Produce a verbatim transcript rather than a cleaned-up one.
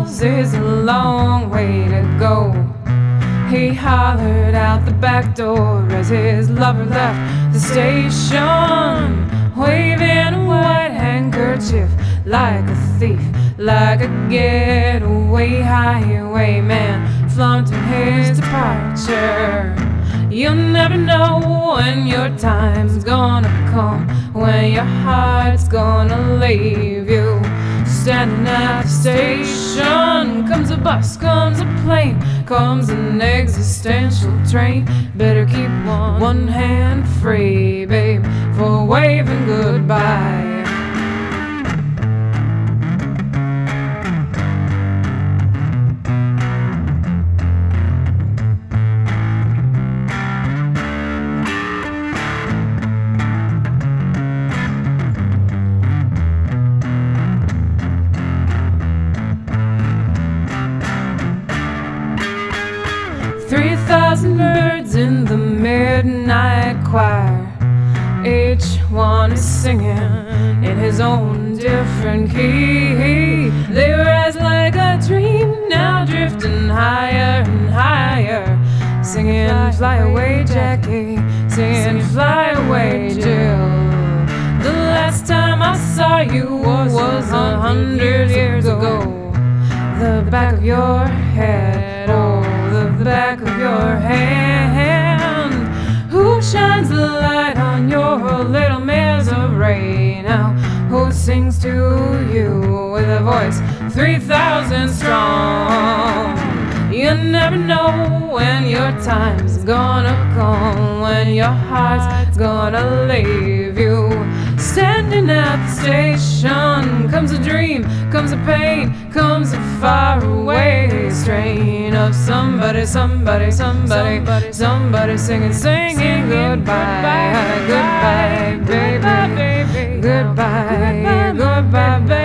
miles is a long way to go. He hollered out the back door as his lover left the station, waving a white handkerchief like a thief, like a getaway highwayman flaunting his departure. You'll never know when your time's gonna come, when your heart's gonna leave you. Standing at the station, comes a bus, comes a plane, comes an existential train. Better keep one, one hand free, babe, for waving goodbye. Three thousand birds in the midnight choir, each one is singing in his own different key. They rise like a dream, now drifting higher and higher, singing fly away Jackie, singing fly away Jill. The last time I saw you was a hundred years ago. The back of your head, oh, the back of your hand. Who shines the light on your little misery now? Who sings to you with a voice three thousand strong? You never know when your time's gonna come, when your heart's gonna leave you. Standing at the station, comes a dream, comes a pain, comes a faraway strain of somebody, somebody, somebody, somebody singing, singing goodbye, goodbye, baby, goodbye, goodbye, baby.